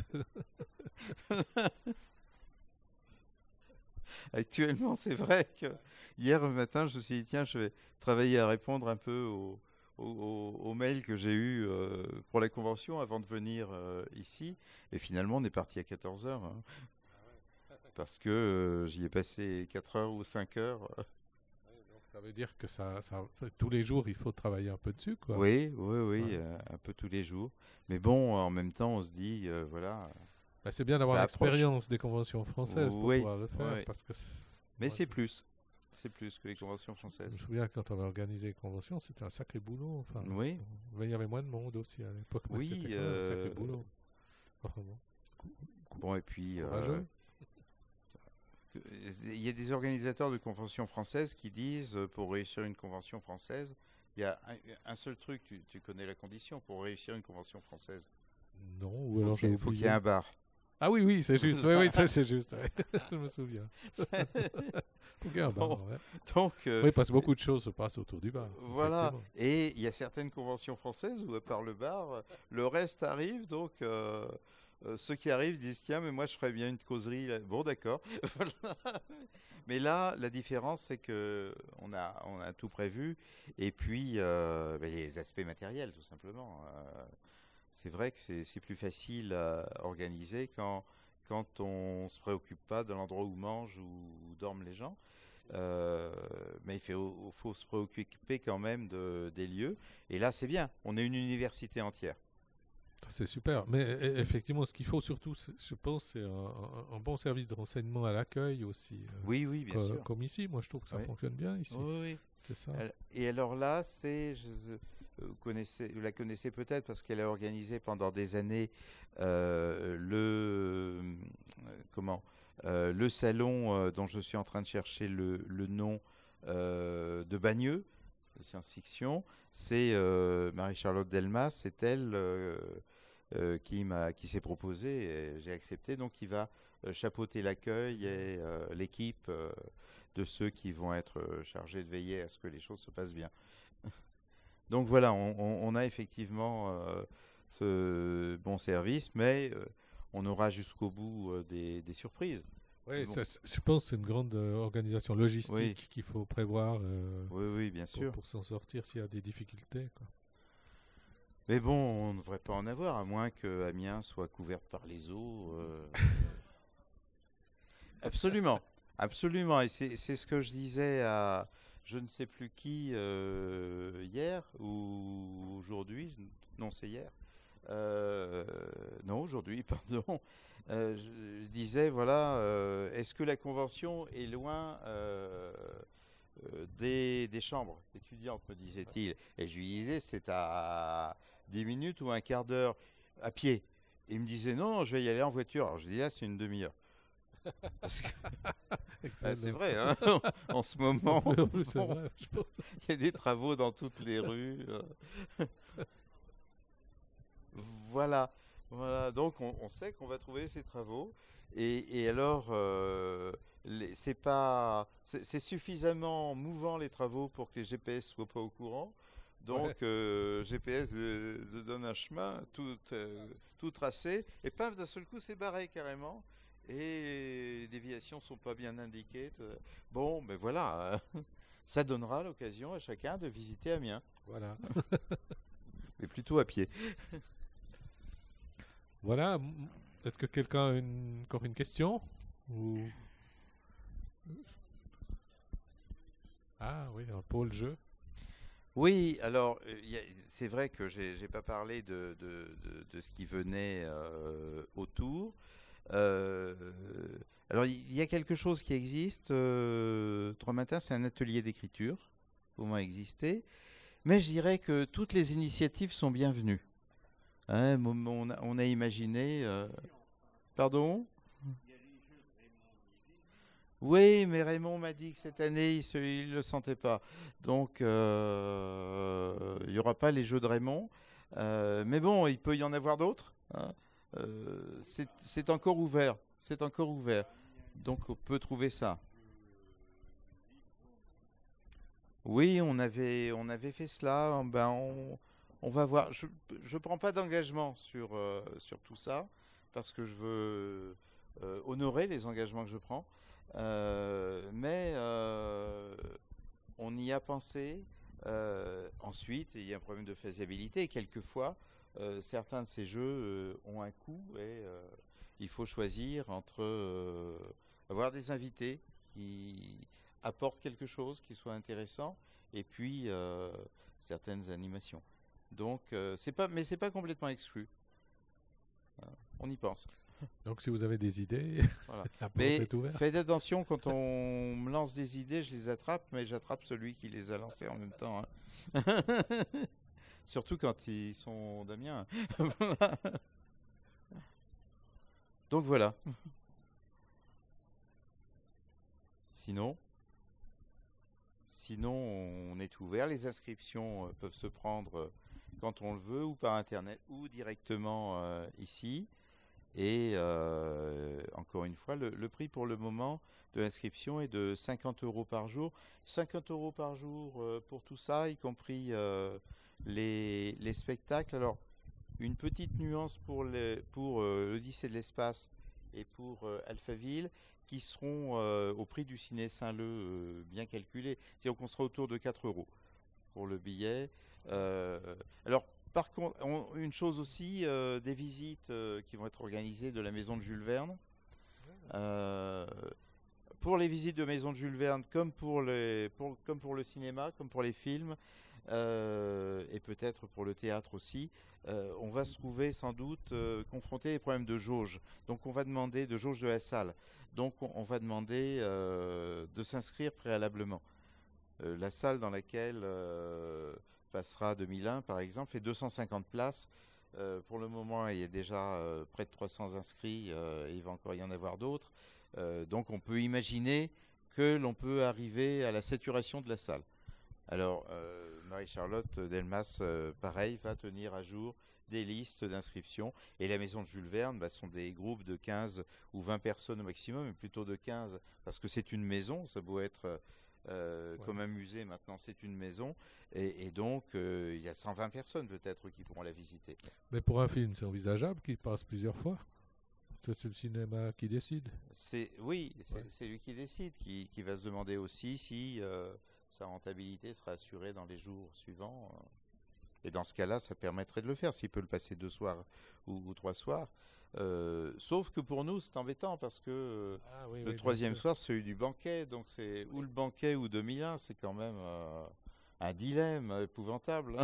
Actuellement, c'est vrai que hier matin, je me suis dit, tiens, je vais travailler à répondre un peu aux, aux, aux mails que j'ai eus euh, pour la convention avant de venir euh, ici. Et finalement, on est parti à quatorze heures. Hein, parce que euh, j'y ai passé quatre heures ou cinq heures. Donc, ça veut dire que ça, ça, ça- tous les jours, il faut travailler un peu dessus, quoi. Oui, oui, oui, Ouais. euh, un peu tous les jours. Mais bon, en même temps, on se dit, euh, voilà. Bah, c'est bien d'avoir Ça approche. l'expérience des conventions françaises pour Oui, pouvoir le faire, oui. parce que c'est- Mais ouais, c'est plus. C'est plus que les conventions Je françaises. me souviens que quand on avait organisé les conventions, c'était un sacré boulot. Enfin, Oui. il y avait moins de monde aussi à l'époque, mais Oui, c'était quand même un sacré euh, boulot. Vraiment. Bon, et puis, euh, Courageux. il y a des organisateurs de conventions françaises qui disent, euh, pour réussir une convention française, il y a un, un seul truc, tu, tu connais la condition pour réussir une convention française. Non, ou Il faut alors qu'il y j'ai ait- faut qu'il y oublié. ait un bar. Ah oui, oui, c'est juste. Oui, oui, ça c'est juste. ouais. Je me souviens. Faut qu'il y ait un bar, Bon, ouais. Donc, euh, Oui, parce que beaucoup de choses se passent autour du bar. voilà. effectivement. Et il y a certaines conventions françaises où, à part le bar, euh, le reste arrive. Donc, euh, euh, ceux qui arrivent disent tiens, mais moi, je ferais bien une causerie. là. Bon, d'accord. Voilà. Mais là, la différence, c'est que on a, on a tout prévu. Et puis, euh, ben, les aspects matériels, tout simplement. Euh, c'est vrai que c'est c'est plus facile à organiser quand, quand on ne se préoccupe pas de l'endroit où mangent ou où dorment les gens. Euh, mais il faut, faut se préoccuper quand même de, des lieux. Et là, c'est bien. On est une université entière. C'est super. Mais e- effectivement, ce qu'il faut surtout, c'est- je pense, c'est un, un- un bon service de renseignement à l'accueil aussi. euh, Oui, oui, bien co- sûr. Comme ici, moi je trouve que ça Oui. fonctionne bien ici. Oui, oui. C'est ça. Elle- Et alors là, c'est, je- euh, vous, connaissez, vous la connaissez peut-être parce qu'elle a organisé pendant des années euh, le, euh, comment, euh, le salon euh, dont je suis en train de chercher le, le nom euh, de Bagneux, de science-fiction. C'est euh, Marie-Charlotte Delmas, c'est elle euh, euh, qui m'a, qui s'est proposée et j'ai accepté. Donc, qui va euh, chapeauter l'accueil et euh, l'équipe. euh, de ceux qui vont être euh, chargés de veiller à ce que les choses se passent bien. Donc voilà, on, on- on a effectivement euh, ce bon service, mais euh, on aura jusqu'au bout euh, des, des surprises. Oui, bon. ça, c'est- je pense que c'est une grande euh, organisation logistique Oui. qu'il faut prévoir euh, Oui, oui, bien pour, sûr. pour s'en sortir s'il y a des difficultés, quoi. Mais bon, on ne devrait pas en avoir, à moins que Amiens soit couverte par les eaux. euh. Absolument, absolument. Et c'est c'est ce que je disais à je ne sais plus qui euh, hier ou aujourd'hui. je- Non, c'est hier. Euh, non, aujourd'hui, pardon. Euh, je, je disais, voilà, euh, est-ce que la convention est loin euh, euh, des, des chambres étudiantes, me disait-il. Et je lui disais, c'est à dix minutes ou un quart d'heure à pied. Et il me disait, non, non, je vais y aller en voiture. Alors je dis, là, c'est une demi-heure. Parce que bah, c'est vrai, hein, en ce moment, En plus, c'est bon, vrai, je pense. il y a des travaux dans toutes les rues. euh. Voilà, voilà. Donc on, on sait qu'on va trouver ces travaux. Et, et alors, euh, les- c'est pas, c'est c'est suffisamment mouvant les travaux pour que les G P S soient pas au courant. Donc Ouais. euh, G P S euh, te donne un chemin tout, euh, tout tracé, et paf, d'un seul coup, c'est barré carrément. Et les déviations sont pas bien indiquées. t- Bon, ben voilà, ça donnera l'occasion à chacun de visiter Amiens, Voilà. mais plutôt à pied. Voilà. M- Est-ce que quelqu'un a une- encore une question ou... Ah oui, un pôle jeu. Oui, alors euh, y a- c'est vrai que j'ai j'ai pas parlé de, de, de- de ce qui venait euh, autour. Euh, alors il y a quelque chose qui existe. Euh, Trois Matins, c'est un atelier d'écriture, comment exister. Mais je dirais que toutes les initiatives sont bienvenues. Hein, on, on a, on a imaginé. euh, Pardon? Oui, mais Raymond m'a dit que cette année, il ne le sentait pas. Donc, euh, il n'y aura pas les jeux de Raymond. Euh, mais bon, il peut y en avoir d'autres. Hein. Euh, c'est c'est encore ouvert. C'est encore ouvert. Donc, on peut trouver ça. Oui, on avait, on avait fait cela. Ben, on, on va voir. Je ne prends pas d'engagement sur, euh, sur tout ça parce que je veux euh, honorer les engagements que je prends. Euh, mais euh, on y a pensé. Euh, ensuite, il y a un problème de faisabilité. Et quelquefois, euh, certains de ces jeux euh, ont un coût et euh, il faut choisir entre euh, avoir des invités qui apportent quelque chose qui soit intéressant et puis euh, certaines animations. Donc, euh, c'est pas, mais c'est pas complètement exclu. Voilà. On y pense. Donc, si vous avez des idées, Voilà. la porte Mais est ouverte. faites attention, quand on me lance des idées, je les attrape, mais j'attrape celui qui les a lancées en même temps. Hein. Surtout quand ils sont d'Amiens. Donc voilà. Sinon, sinon, on est ouvert. Les inscriptions euh, peuvent se prendre euh, quand on le veut, ou par Internet, ou directement euh, ici. Et euh, encore une fois, le, le prix pour le moment de l'inscription est de cinquante euros par jour. cinquante euros par jour euh, pour tout ça, y compris euh, les, les spectacles. Alors, une petite nuance pour, les, pour euh, l'Odyssée de l'espace et pour euh, Alphaville, qui seront euh, au prix du Ciné Saint-Leu euh, bien calculé. C'est-à-dire qu'on sera autour de quatre euros pour le billet. Euh, alors, par contre, on, une chose aussi, euh, des visites euh, qui vont être organisées de la maison de Jules Verne. Euh, pour les visites de maison de Jules Verne, comme pour, les, pour, comme pour le cinéma, comme pour les films, euh, et peut-être pour le théâtre aussi, euh, on va se trouver sans doute euh, confronté à des problèmes de jauge. Donc on va demander, de jauge de la salle. Donc on, on va demander euh, de s'inscrire préalablement. Euh, la salle dans laquelle euh, passera deux mille un, par exemple, fait deux cent cinquante places. Euh, pour le moment, il y a déjà euh, près de trois cents inscrits, euh, et il va encore y en avoir d'autres. Euh, donc on peut imaginer que l'on peut arriver à la saturation de la salle. Alors, euh, Marie-Charlotte Delmas, euh, pareil, va tenir à jour des listes d'inscription. Et la maison de Jules Verne, bah, sont des groupes de quinze ou vingt personnes au maximum, mais plutôt de quinze, parce que c'est une maison, ça doit être euh, ouais. Comme un musée, maintenant c'est une maison. Et, et donc, euh, il y a cent vingt personnes peut-être qui pourront la visiter. Mais pour un film, c'est envisageable qu'il passe plusieurs fois. C'est le cinéma qui décide. C'est, oui, c'est, ouais. c'est lui qui décide, qui, qui va se demander aussi si euh, sa rentabilité sera assurée dans les jours suivants. Et dans ce cas-là, ça permettrait de le faire, s'il peut le passer deux soirs ou, ou trois soirs. Euh, sauf que pour nous, c'est embêtant, parce que ah, oui, le oui, troisième soir, c'est celui du banquet. Donc c'est oui. ou le banquet ou deux mille un, c'est quand même euh, un dilemme épouvantable.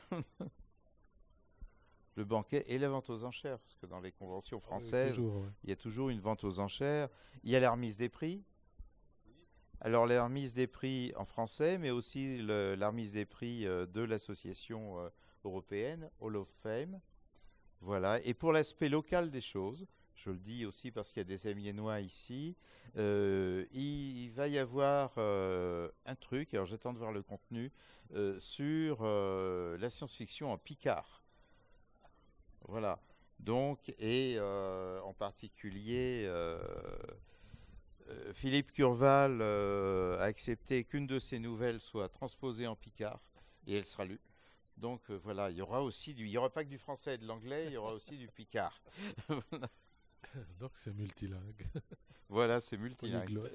Le banquet et la vente aux enchères, parce que dans les conventions françaises, oui, toujours, ouais. il y a toujours une vente aux enchères. Il y a la remise des prix. Alors la remise des prix en français, mais aussi le, la remise des prix euh, de l'association euh, européenne, Hall of Fame. Voilà. Et pour l'aspect local des choses, je le dis aussi parce qu'il y a des Amiénois ici, euh, il, il va y avoir euh, un truc, alors j'attends de voir le contenu, euh, sur euh, la science-fiction en Picard. Voilà. Donc, et euh, en particulier, euh, euh, Philippe Curval euh, a accepté qu'une de ses nouvelles soit transposée en Picard, et elle sera lue. Donc euh, voilà, il y aura aussi du, il y aura pas que du français et de l'anglais, il y aura aussi du Picard. Donc c'est multilingue. Voilà, c'est multilingue.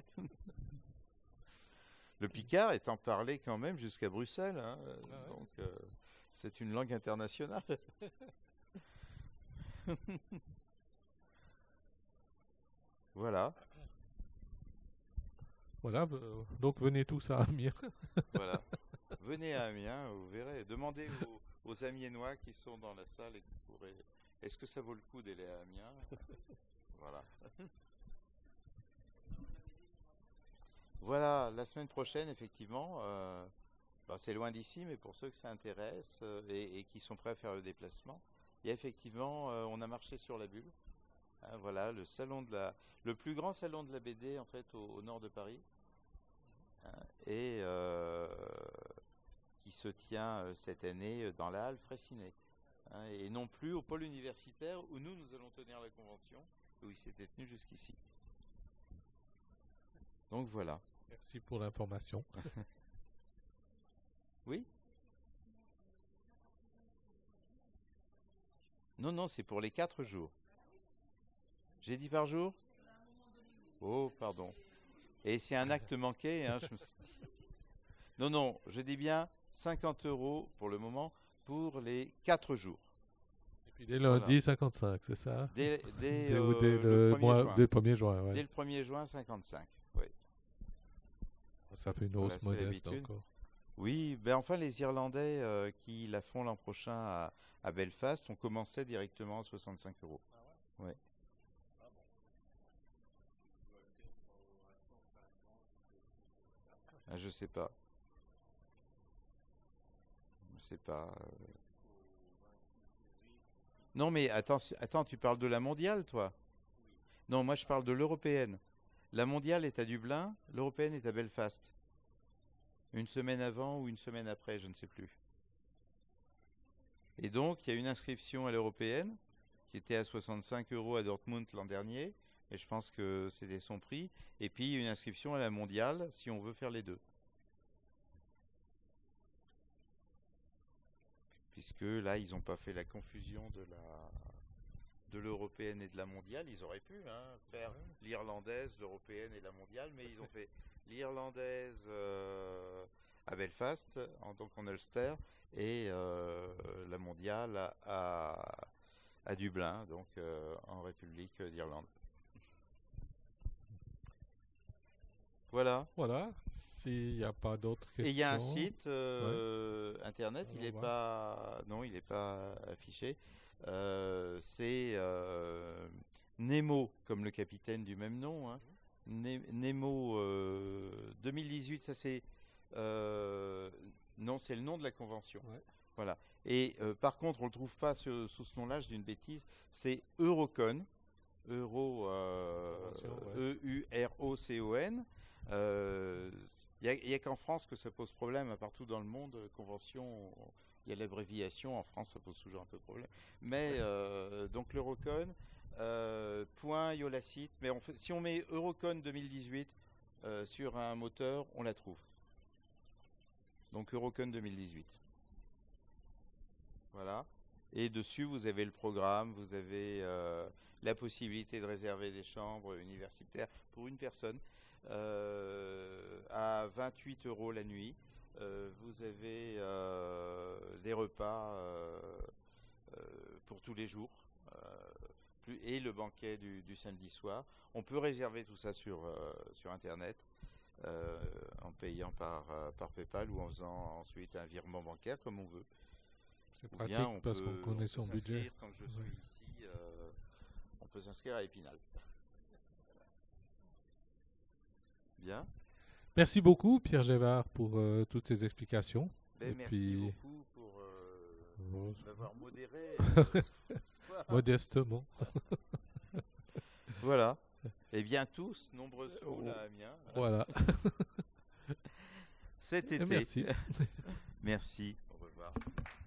Le Picard étant parlé quand même jusqu'à Bruxelles, hein, ah ouais. Donc euh, c'est une langue internationale. Voilà. Voilà, euh, donc venez tous à Amiens. Voilà. Venez à Amiens, vous verrez. Demandez aux, aux Amiénois qui sont dans la salle et qui pourraient... Est-ce que ça vaut le coup d'aller à Amiens? Voilà. Voilà, la semaine prochaine, effectivement, euh, bah, c'est loin d'ici, mais pour ceux que ça intéresse euh, et, et qui sont prêts à faire le déplacement, il y a effectivement, euh, on a marché sur la bulle. Hein, voilà, le salon de la, le plus grand salon de la B D en fait au, au nord de Paris, hein, et euh, qui se tient euh, cette année dans la halle Fraissinet, hein, et non plus au pôle universitaire où nous nous allons tenir la convention, où il s'était tenu jusqu'ici. Donc voilà. Merci pour l'information. Oui. Non, non, c'est pour les quatre jours. J'ai dit par jour? Oh, pardon. Et c'est un acte manqué, hein, je me suis dit. Non, non, je dis bien cinquante euros pour le moment pour les quatre jours. Et puis dès lundi, voilà. cinquante-cinq, c'est ça? Dès, dès, dès, euh, dès le, le mois, juin. Dès le premier juin, ouais. Dès le premier juin, cinquante-cinq, oui. Ça fait une hausse voilà, modeste encore. Oui, ben enfin les Irlandais euh, qui la font l'an prochain à, à Belfast ont commencé directement à soixante-cinq euros. Ah ouais. Ouais. Ah, je sais pas. Je sais pas. euh. Non, mais attends, c'est- attends, tu parles de la mondiale, toi? Non, moi je parle de l'européenne. La mondiale est à Dublin, l'européenne est à Belfast. Une semaine avant ou une semaine après, je ne sais plus. Et donc, il y a une inscription à l'européenne qui était à soixante-cinq euros à Dortmund l'an dernier, et je pense que c'était son prix. Et puis, une inscription à la mondiale si on veut faire les deux. Puisque là, ils n'ont pas fait la confusion de la de l'européenne et de la mondiale. Ils auraient pu hein, faire l'irlandaise, l'européenne et la mondiale, mais ils ont fait l'irlandaise euh, à Belfast, en, donc en Ulster, et euh, la mondiale à, à, à Dublin, donc euh, en République d'Irlande. Voilà. Voilà, s'il n'y a pas d'autres questions. Et il y a un site euh, internet, On il va n'est voir. pas, non, il n'est pas affiché. Euh, c'est euh, Nemo, comme le capitaine du même nom. Hein. Ne- Nemo euh, deux mille dix-huit, ça c'est, euh, non, c'est le nom de la convention. Ouais. Voilà. Et euh, par contre, on le trouve pas sur- sous ce nom-là, je dis une bêtise. C'est Eurocon, Euro, euh, Convention, ouais. E U R O C O N. Il n'y a, a qu'en France que ça pose problème, hein, partout dans le monde, euh, convention, il y a l'abréviation, en France ça pose toujours un peu de problème. Mais euh, donc l'Eurocon, euh, point Yolacite, mais on fait, si on met Eurocon deux mille dix-huit euh, sur un moteur, on la trouve. Donc Eurocon deux mille dix-huit. Voilà. Et dessus, vous avez le programme, vous avez euh, la possibilité de réserver des chambres universitaires pour une personne. Euh, à vingt-huit euros la nuit. Euh, vous avez euh, les repas euh, euh, pour tous les jours euh, plus, et le banquet du, du samedi soir. On peut réserver tout ça sur, euh, sur Internet euh, en payant par, euh, par PayPal ou en faisant ensuite un virement bancaire comme on veut. C'est Ou pratique bien on parce peut, qu'on connaît on son peut budget. s'inscrire, tant que je suis Ouais. ici, euh, on peut s'inscrire à Épinal. Bien. Merci beaucoup, Pierre Gévard, pour euh, toutes ces explications. Ben, Et merci puis, beaucoup pour euh, Oh. m'avoir modéré. euh, ce soir. modestement. Voilà. Et bien tous, nombreux sont Oh. là, Amiens. Voilà. Cet Et été. merci. Merci. Au revoir.